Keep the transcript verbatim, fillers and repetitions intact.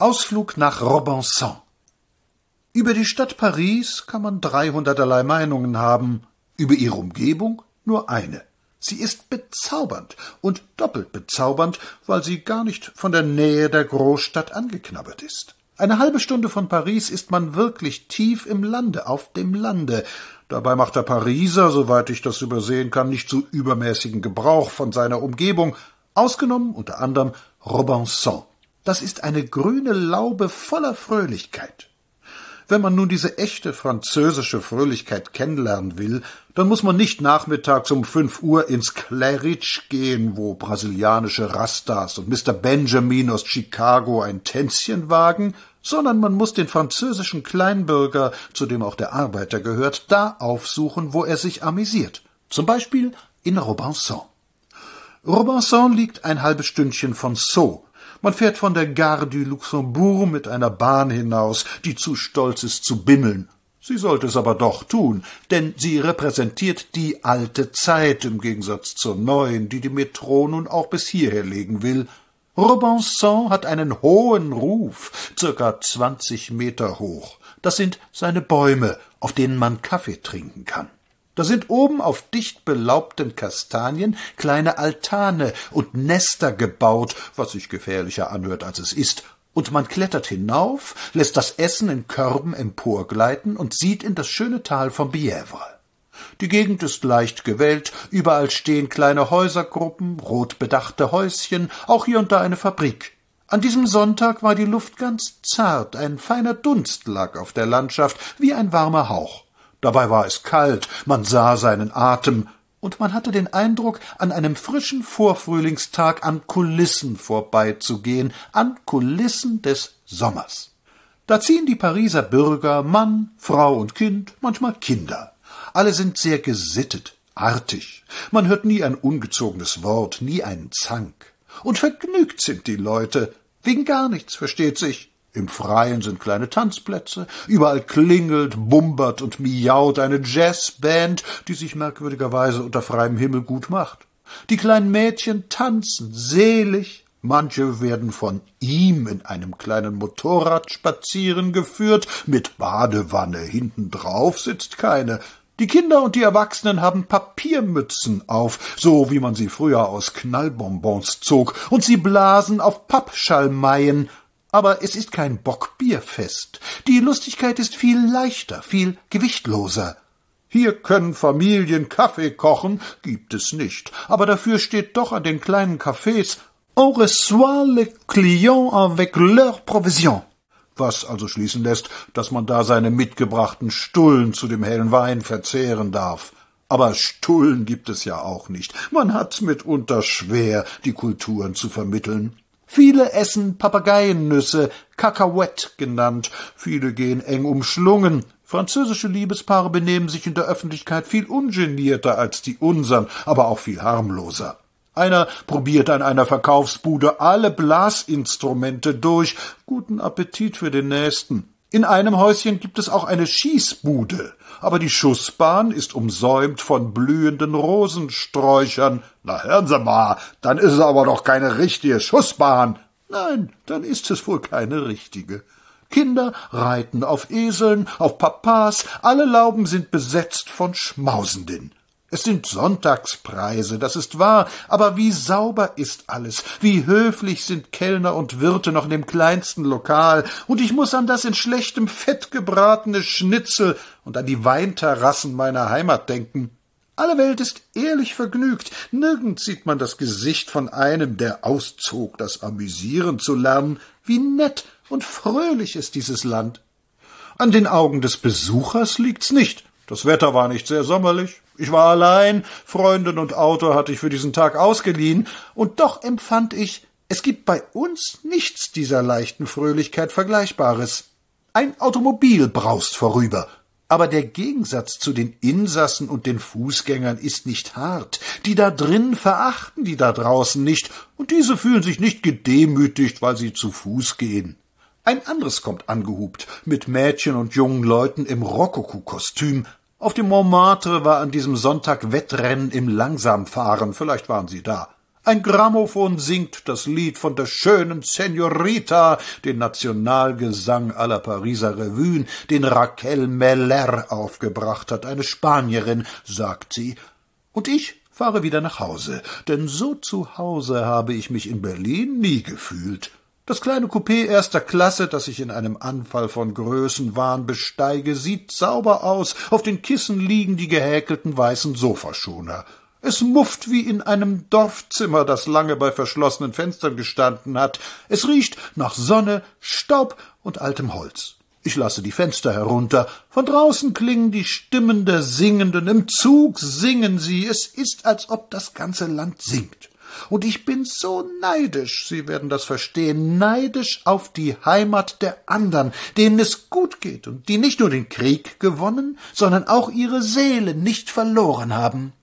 Ausflug nach Robinson. Über die Stadt Paris kann man dreihunderterlei Meinungen haben, über ihre Umgebung nur eine. Sie ist bezaubernd und doppelt bezaubernd, weil sie gar nicht von der Nähe der Großstadt angeknabbert ist. Eine halbe Stunde von Paris ist man wirklich tief im Lande, auf dem Lande. Dabei macht der Pariser, soweit ich das übersehen kann, nicht so übermäßigen Gebrauch von seiner Umgebung, ausgenommen unter anderem Robinson. Das ist eine grüne Laube voller Fröhlichkeit. Wenn man nun diese echte französische Fröhlichkeit kennenlernen will, dann muss man nicht nachmittags um fünf Uhr ins Claridge gehen, wo brasilianische Rastas und Mister Benjamin aus Chicago ein Tänzchen wagen, sondern man muss den französischen Kleinbürger, zu dem auch der Arbeiter gehört, da aufsuchen, wo er sich amüsiert. Zum Beispiel in Robinson. Robinson liegt ein halbes Stündchen von Sceaux. Man fährt von der Gare du Luxembourg mit einer Bahn hinaus, die zu stolz ist zu bimmeln. Sie sollte es aber doch tun, denn sie repräsentiert die alte Zeit im Gegensatz zur neuen, die die Metro nun auch bis hierher legen will. Robinson hat einen hohen Ruf, circa zwanzig Meter hoch. Das sind seine Bäume, auf denen man Kaffee trinken kann. Da sind oben auf dicht belaubten Kastanien kleine Altane und Nester gebaut, was sich gefährlicher anhört, als es ist. Und man klettert hinauf, lässt das Essen in Körben emporgleiten und sieht in das schöne Tal von Bièvre. Die Gegend ist leicht gewellt, überall stehen kleine Häusergruppen, rot bedachte Häuschen, auch hier und da eine Fabrik. An diesem Sonntag war die Luft ganz zart, ein feiner Dunst lag auf der Landschaft, wie ein warmer Hauch. Dabei war es kalt, man sah seinen Atem, und man hatte den Eindruck, an einem frischen Vorfrühlingstag an Kulissen vorbeizugehen, an Kulissen des Sommers. Da ziehen die Pariser Bürger, Mann, Frau und Kind, manchmal Kinder. Alle sind sehr gesittet, artig. Man hört nie ein ungezogenes Wort, nie einen Zank. Und vergnügt sind die Leute, wegen gar nichts, versteht sich. Im Freien sind kleine Tanzplätze, überall klingelt, bumbert und miaut eine Jazzband, die sich merkwürdigerweise unter freiem Himmel gut macht. Die kleinen Mädchen tanzen selig, manche werden von ihm in einem kleinen Motorrad spazieren geführt, mit Badewanne, hinten drauf sitzt keine. Die Kinder und die Erwachsenen haben Papiermützen auf, so wie man sie früher aus Knallbonbons zog, und sie blasen auf Pappschalmeien. Aber es ist kein Bockbierfest. Die Lustigkeit ist viel leichter, viel gewichtloser. Hier können Familien Kaffee kochen, gibt es nicht. Aber dafür steht doch an den kleinen Cafés On reçoit les clients avec leur provision. Was also schließen lässt, dass man da seine mitgebrachten Stullen zu dem hellen Wein verzehren darf. Aber Stullen gibt es ja auch nicht. Man hat's mitunter schwer, die Kulturen zu vermitteln. Viele essen Papageiennüsse, Cacahuète genannt, viele gehen eng umschlungen. Französische Liebespaare benehmen sich in der Öffentlichkeit viel ungenierter als die unsern, aber auch viel harmloser. Einer probiert an einer Verkaufsbude alle Blasinstrumente durch. Guten Appetit für den Nächsten. In einem Häuschen gibt es auch eine Schießbude, aber die Schussbahn ist umsäumt von blühenden Rosensträuchern. Na, hören Sie mal, dann ist es aber doch keine richtige Schussbahn. Nein, dann ist es wohl keine richtige. Kinder reiten auf Eseln, auf Papas, alle Lauben sind besetzt von Schmausenden. Es sind Sonntagspreise, das ist wahr, aber wie sauber ist alles, wie höflich sind Kellner und Wirte noch in dem kleinsten Lokal, und ich muß an das in schlechtem Fett gebratene Schnitzel und an die Weinterrassen meiner Heimat denken. Alle Welt ist ehrlich vergnügt, nirgends sieht man das Gesicht von einem, der auszog, das Amüsieren zu lernen. Wie nett und fröhlich ist dieses Land. An den Augen des Besuchers liegt's nicht. Das Wetter war nicht sehr sommerlich. Ich war allein, Freundin und Auto hatte ich für diesen Tag ausgeliehen, und doch empfand ich, es gibt bei uns nichts dieser leichten Fröhlichkeit Vergleichbares. Ein Automobil braust vorüber, aber der Gegensatz zu den Insassen und den Fußgängern ist nicht hart. Die da drin verachten die da draußen nicht, und diese fühlen sich nicht gedemütigt, weil sie zu Fuß gehen. Ein anderes kommt angehupt, mit Mädchen und jungen Leuten im Rokoko-Kostüm. Auf dem Montmartre war an diesem Sonntag Wettrennen im Langsamfahren, vielleicht waren Sie da. Ein Grammophon singt das Lied von der schönen Senorita, den Nationalgesang aller Pariser Revuen, den Raquel Meller aufgebracht hat, eine Spanierin, sagt sie. Und ich fahre wieder nach Hause, denn so zu Hause habe ich mich in Berlin nie gefühlt. Das kleine Coupé erster Klasse, das ich in einem Anfall von Größenwahn besteige, sieht sauber aus, auf den Kissen liegen die gehäkelten weißen Sofaschoner. Es mufft wie in einem Dorfzimmer, das lange bei verschlossenen Fenstern gestanden hat. Es riecht nach Sonne, Staub und altem Holz. Ich lasse die Fenster herunter. Von draußen klingen die Stimmen der Singenden. Im Zug singen sie. Es ist, als ob das ganze Land singt. Und ich bin so neidisch, Sie werden das verstehen, neidisch auf die Heimat der anderen, denen es gut geht und die nicht nur den Krieg gewonnen, sondern auch ihre Seele nicht verloren haben.